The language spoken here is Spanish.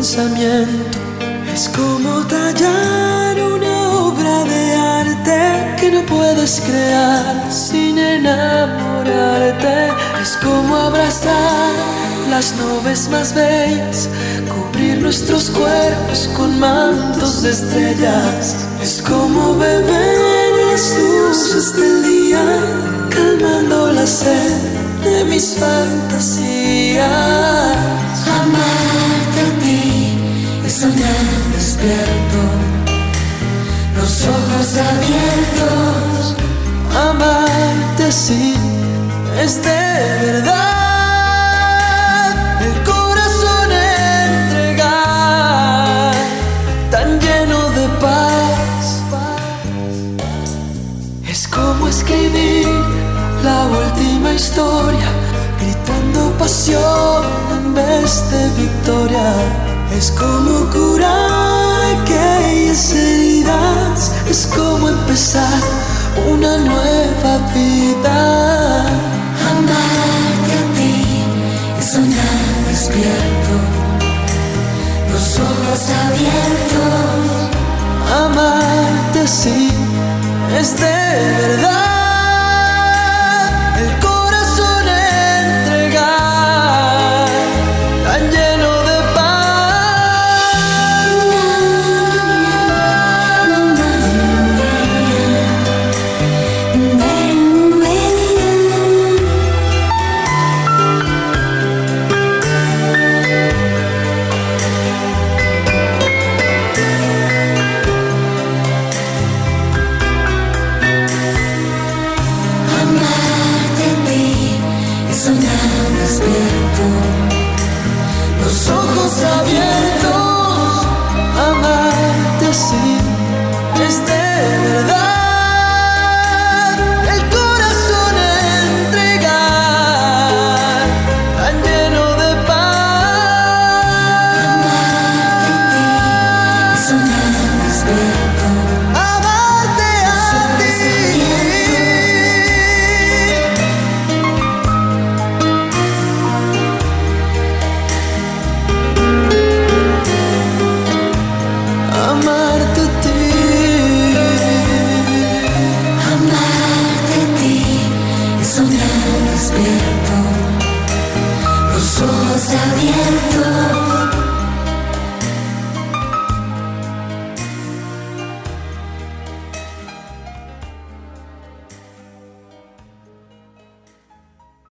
pensamiento. Es como tallar una obra de arte que no puedes crear sin enamorarte. Es como abrazar las nubes más bellas, cubrir nuestros cuerpos con mantos de estrellas. Es como beber las luces del día, calmando la sed de mis fantasías. Amarte a ti es soñar despierto, los ojos abiertos. Amarte así es de verdad, el corazón entregar, tan lleno de paz. Es como escribir la última historia, gritando pasión en vez de victoria. Es como curar aquellas heridas, es como empezar una nueva vida. Amarte a ti es soñar despierto, los ojos abiertos. Amarte así es de verdad, el corazón entregar, tan lleno de soñar despierto, los ojos abiertos. Amarte así es de verdad, el corazón entregar, tan lleno de paz. amarte a ti es soñar despierto, Amarte a ti. Amarte a ti. amarte a ti es soñar despierto, los ojos abiertos.